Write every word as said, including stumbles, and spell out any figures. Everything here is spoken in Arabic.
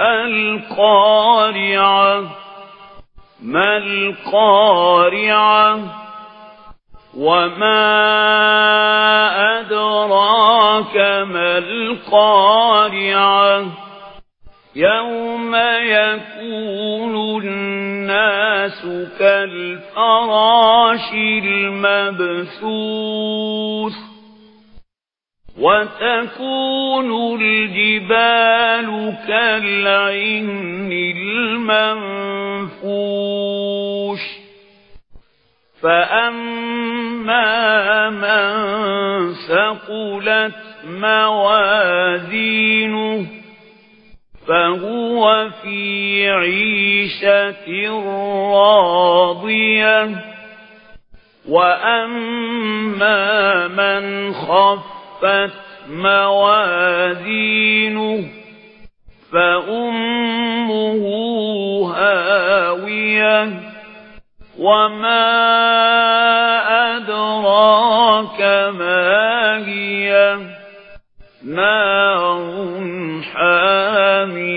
القارعة ما القارعة وما أدراك ما القارعة يوم يكون الناس كالفراش المبثوث وتكون الجبال كالعهن المنفوش فأما من ثقلت موازينه فهو في عيشة راضية وأما من خفت موازينه فأمه هاوية وما أدراك ما هي نار حامية